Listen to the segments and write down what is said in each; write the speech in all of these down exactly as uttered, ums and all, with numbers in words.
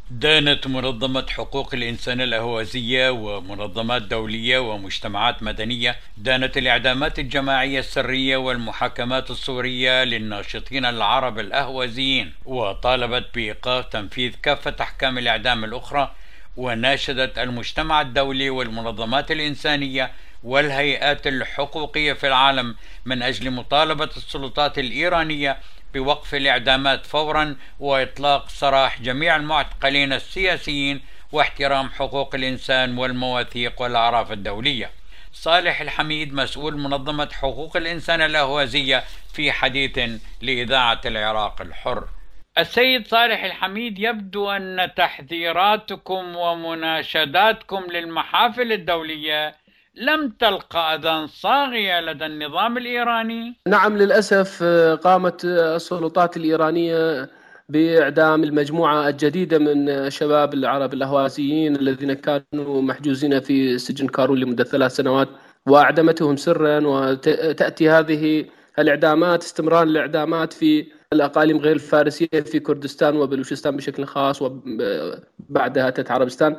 دانت منظمة حقوق الإنسان الأهوازية ومنظمات دولية ومجتمعات مدنية دانت الإعدامات الجماعية السرية والمحاكمات الصورية للناشطين العرب الأهوازيين، وطالبت بإيقاف تنفيذ كافة أحكام الإعدام الأخرى، وناشدت المجتمع الدولي والمنظمات الإنسانية والهيئات الحقوقية في العالم من أجل مطالبة السلطات الإيرانية بوقف الإعدامات فورا، وإطلاق سراح جميع المعتقلين السياسيين، واحترام حقوق الإنسان والمواثيق والأعراف الدولية. صالح الحميد، مسؤول منظمة حقوق الإنسان الأهوازية، في حديث لإذاعة العراق الحر. السيد صالح الحميد، يبدو أن تحذيراتكم ومناشداتكم للمحافل الدولية لم تلقى أذان صاغية لدى النظام الإيراني. نعم، للأسف قامت السلطات الإيرانية بإعدام المجموعة الجديدة من شباب العرب الأهوازيين الذين كانوا محجوزين في سجن كارون لمدة ثلاث سنوات، وأعدمتهم سرا. وتأتي هذه الإعدامات استمرار الإعدامات في الأقاليم غير الفارسية في كردستان وبلوشستان بشكل خاص، وبعدها تت عربستان.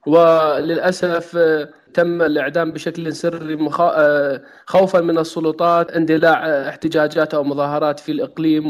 وللأسف تم الإعدام بشكل سري خوفا من السلطات اندلاع احتجاجات أو مظاهرات في الإقليم،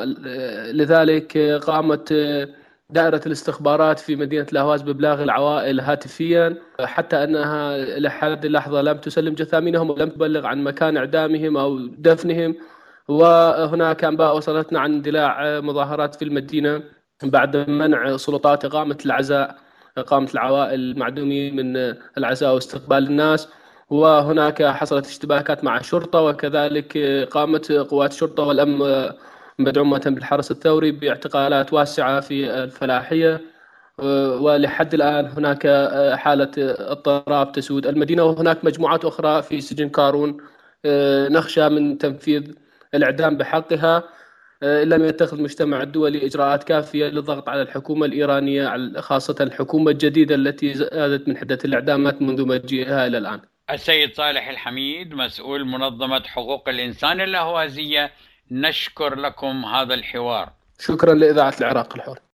ولذلك قامت دائرة الاستخبارات في مدينة الأهواز بإبلاغ العوائل هاتفيا، حتى أنها لحد اللحظة لم تسلم جثامينهم ولم تبلغ عن مكان إعدامهم أو دفنهم. وهناك أنباء وصلتنا عن اندلاع مظاهرات في المدينة بعد منع سلطات إقامة العزاء، قامت العوائل المعدومين من العزاء واستقبال الناس. وهناك حصلت اشتباكات مع الشرطة، وكذلك قامت قوات الشرطة والأمن مدعومة بالحرس الثوري باعتقالات واسعة في الفلاحية. ولحد الآن هناك حالة اضطراب تسود المدينة، وهناك مجموعات أخرى في سجن كارون نخشى من تنفيذ الإعدام بحقها إن لم يتخذ المجتمع الدولي إجراءات كافية للضغط على الحكومة الإيرانية، خاصة الحكومة الجديدة التي زادت من حدة الإعدامات منذ مجيئها إلى الآن. السيد صالح الحميد، مسؤول منظمة حقوق الإنسان الأهوازية، نشكر لكم هذا الحوار. شكرا لإذاعة العراق الحر.